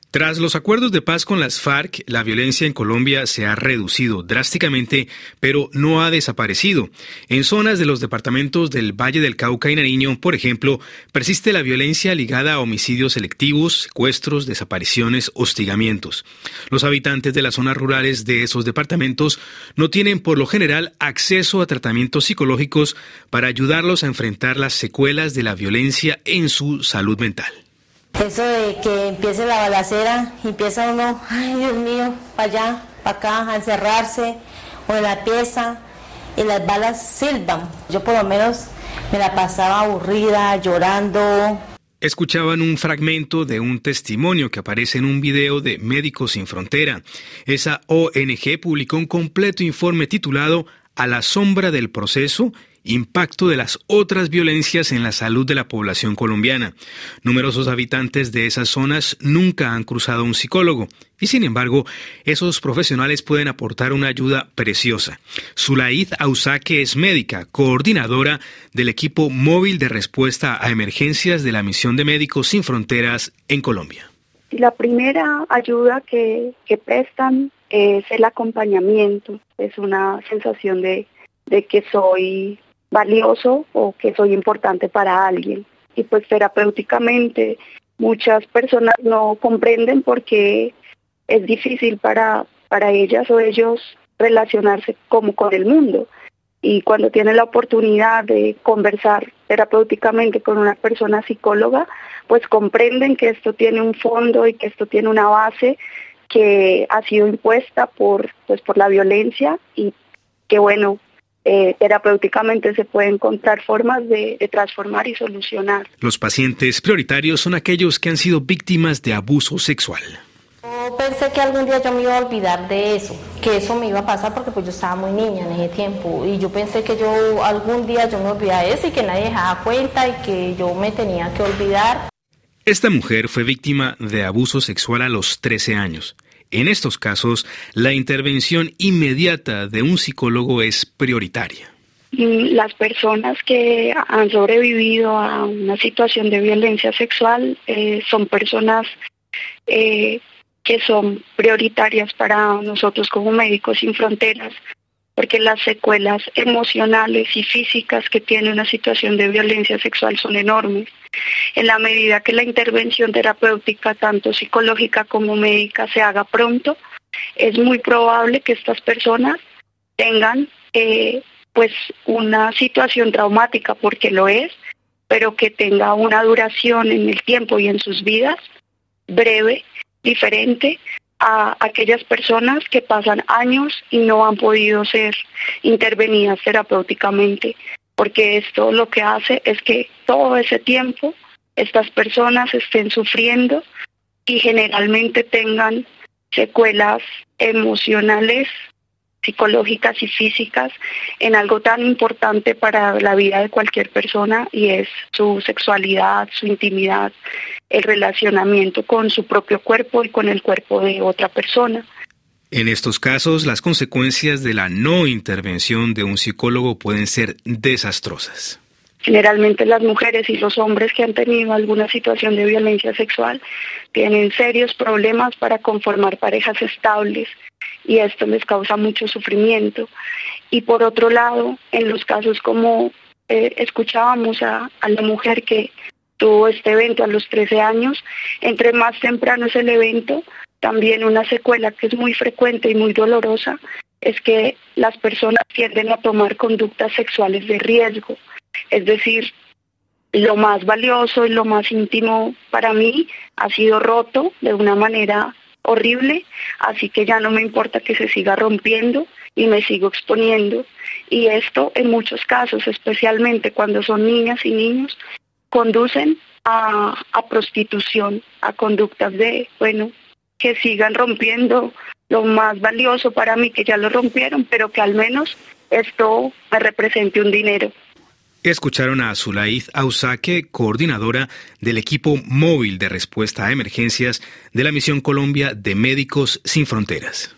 Tras los acuerdos de paz con las FARC, la violencia en Colombia se ha reducido drásticamente, pero no ha desaparecido. En zonas de los departamentos del Valle del Cauca y Nariño, por ejemplo, persiste la violencia ligada a homicidios selectivos, secuestros, desapariciones, hostigamientos. Los habitantes de las zonas rurales de esos departamentos no tienen por lo general acceso a tratamientos psicológicos para ayudarlos a enfrentar las secuelas de la violencia en su salud mental. Eso de que empiece la balacera, empieza uno, ay Dios mío, para allá, para acá, a encerrarse, o en la pieza, y las balas silban. Yo por lo menos me la pasaba aburrida, llorando. Escuchaban un fragmento de un testimonio que aparece en un video de Médicos Sin Frontera. Esa ONG publicó un completo informe titulado A la sombra del proceso, impacto de las otras violencias en la salud de la población colombiana. Numerosos habitantes de esas zonas nunca han cruzado a un psicólogo y, sin embargo, esos profesionales pueden aportar una ayuda preciosa. Zulaid Ausaque es médica, coordinadora del equipo móvil de respuesta a emergencias de la Misión de Médicos Sin Fronteras en Colombia. La primera ayuda que prestan es el acompañamiento. Es una sensación de que soy valioso o que soy importante para alguien. Y pues terapéuticamente muchas personas no comprenden porque es difícil para ellas o ellos relacionarse como con el mundo. Y cuando tienen la oportunidad de conversar terapéuticamente con una persona psicóloga, pues comprenden que esto tiene un fondo y que esto tiene una base que ha sido impuesta por la violencia y que terapéuticamente se pueden encontrar formas de transformar y solucionar. Los pacientes prioritarios son aquellos que han sido víctimas de abuso sexual. Yo pensé que algún día yo me iba a olvidar de eso, que eso me iba a pasar porque pues yo estaba muy niña en ese tiempo y yo pensé que algún día yo me olvidaba de eso y que nadie dejaba cuenta y que yo me tenía que olvidar. Esta mujer fue víctima de abuso sexual a los 13 años. En estos casos, la intervención inmediata de un psicólogo es prioritaria. Las personas que han sobrevivido a una situación de violencia sexual son personas que son prioritarias para nosotros como Médicos Sin Fronteras, porque las secuelas emocionales y físicas que tiene una situación de violencia sexual son enormes. En la medida que la intervención terapéutica, tanto psicológica como médica, se haga pronto, es muy probable que estas personas tengan una situación traumática, porque lo es, pero que tenga una duración en el tiempo y en sus vidas breve, diferente a aquellas personas que pasan años y no han podido ser intervenidas terapéuticamente, porque esto lo que hace es que todo ese tiempo estas personas estén sufriendo y generalmente tengan secuelas emocionales, psicológicas y físicas en algo tan importante para la vida de cualquier persona, y es su sexualidad, su intimidad, el relacionamiento con su propio cuerpo y con el cuerpo de otra persona. En estos casos, las consecuencias de la no intervención de un psicólogo pueden ser desastrosas. Generalmente las mujeres y los hombres que han tenido alguna situación de violencia sexual tienen serios problemas para conformar parejas estables y esto les causa mucho sufrimiento. Y por otro lado, en los casos como escuchábamos a la mujer que tuvo este evento a los 13 años, entre más temprano es el evento, también una secuela que es muy frecuente y muy dolorosa es que las personas tienden a tomar conductas sexuales de riesgo. Es decir, lo más valioso y lo más íntimo para mí ha sido roto de una manera horrible, así que ya no me importa que se siga rompiendo y me sigo exponiendo. Y esto en muchos casos, especialmente cuando son niñas y niños, conducen a prostitución, a conductas de, que sigan rompiendo lo más valioso para mí, que ya lo rompieron, pero que al menos esto me represente un dinero. Escucharon a Zulaid Ausaque, coordinadora del equipo móvil de respuesta a emergencias de la Misión Colombia de Médicos Sin Fronteras.